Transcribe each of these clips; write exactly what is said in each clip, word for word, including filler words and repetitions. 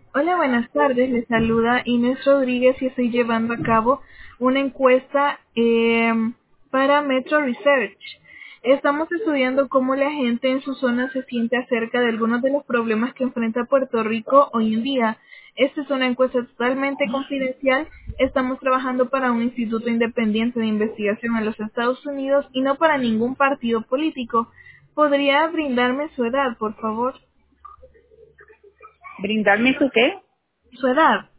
Hola, buenas tardes. Les saluda Inés Rodríguez y estoy llevando a cabo una encuesta eh, para Metro Research. Estamos estudiando cómo la gente en su zona se siente acerca de algunos de los problemas que enfrenta Puerto Rico hoy en día. Esta es una encuesta totalmente confidencial. Estamos trabajando para un instituto independiente de investigación en los Estados Unidos y no para ningún partido político. ¿Podría brindarme su edad, por favor? ¿Brindarme su qué? Su edad.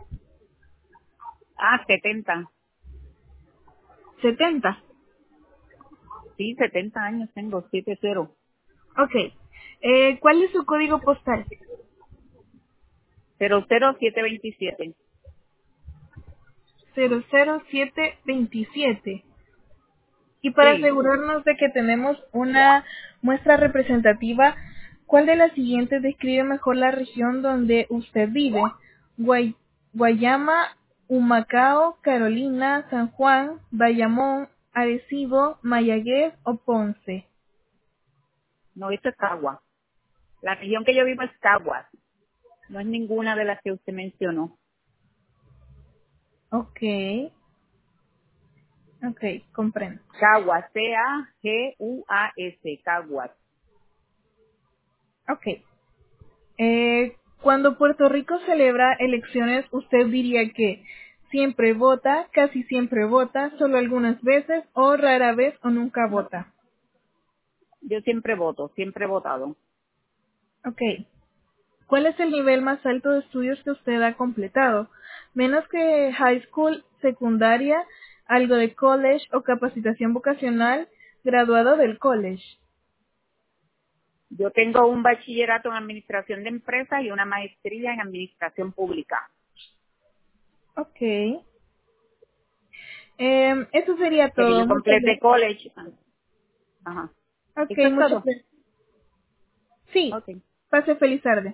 Ah, setenta. setenta. Sí, setenta años tengo, siete cero. Ok. Eh, ¿Cuál es su código postal? cero cero siete veintisiete. cero cero siete veintisiete. Y para Sí, asegurarnos de que tenemos una muestra representativa, ¿cuál de las siguientes describe mejor la región donde usted vive? Guay- Guayama, Humacao, Carolina, San Juan, Bayamón, Arecibo, Mayagüez o Ponce. no, esto es Caguas. La región que yo vivo es Caguas. No es ninguna de las que usted mencionó. Ok, ok, comprendo. Caguas, C A G U A S, Caguas. Ok. Eh, cuando Puerto Rico celebra elecciones, usted diría que siempre vota, casi siempre vota, solo algunas veces, o rara vez o nunca No, vota. yo siempre voto, siempre he votado. Ok. ¿Cuál es el nivel más alto de estudios que usted ha completado? Menos que high school, secundaria, algo de college o capacitación vocacional, graduado del college. Yo tengo un bachillerato en administración de empresas y una maestría en administración pública. Ok. Eh, eso sería Que todo. yo Muchas completé gracias. college. Ajá. Ok, ¿Eso es muchas todo? gracias. Sí. Ok. Pase feliz tarde.